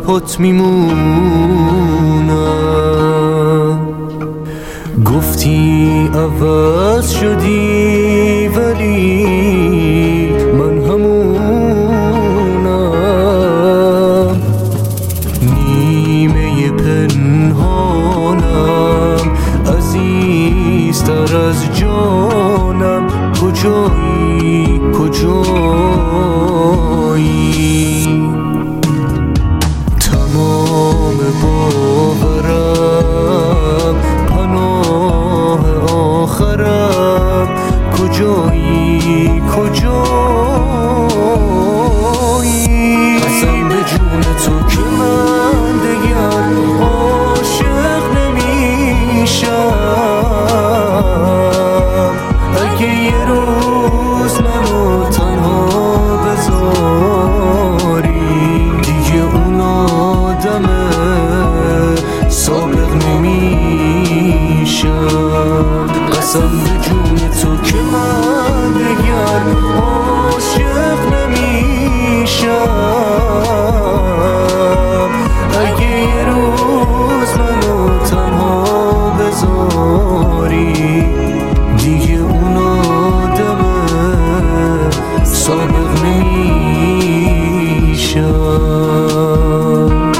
پات میمونم. گفتی عوض شدی ولی من همونم. نیمه پنهانم عزیزتر از جانم. کجایی کجایی؟ تمام باورم پناه آخرم. کجایی کجایی؟ قسم به جون تو که من دگر عاشق نمیشم. اگه یه روز منو تنها بذاری دیگه اون آدمه سابق نمیشم. قسم به جون تو که من دگر عاشق نمیشم. اگه یه روز منو تنها بذاری دیگه اون آدمه سابق نمیشم.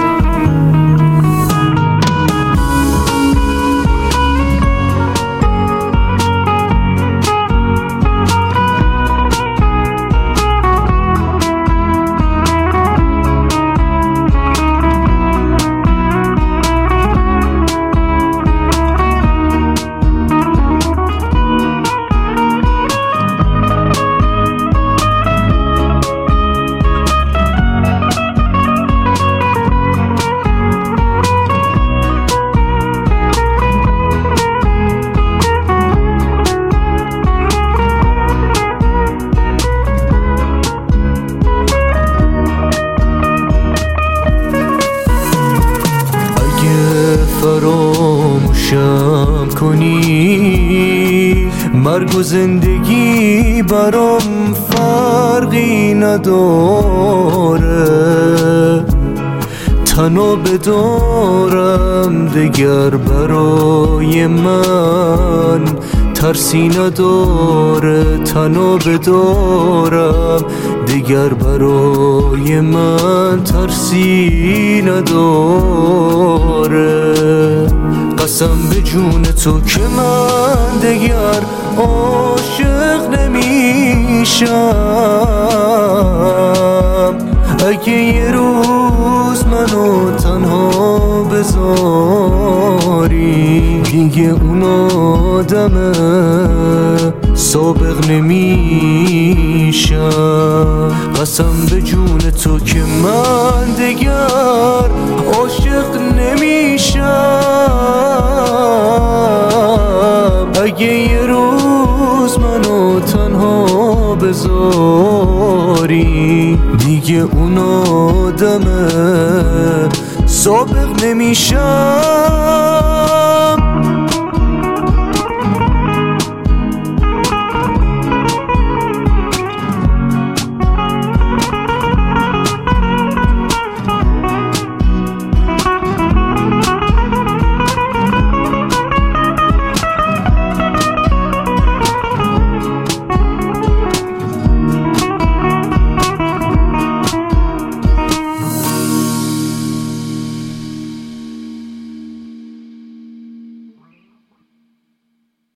فراموشم کنی مرگ و زندگی برام فرقی نداره. تنها بدارم دگر برای من ترسی نداره. تنها بدارم دیگر برای من ترسی نداره. قسم به جون تو که من دیگر عاشق نمیشم. اگه یه روز منو تنها بذاری دیگه اون آدمه سابق نمیشم. قسم به جون تو که من دیگر عاشق نمیشم. اگه یه روز منو تنها بذاری دیگه اون آدمه سابق نمیشم.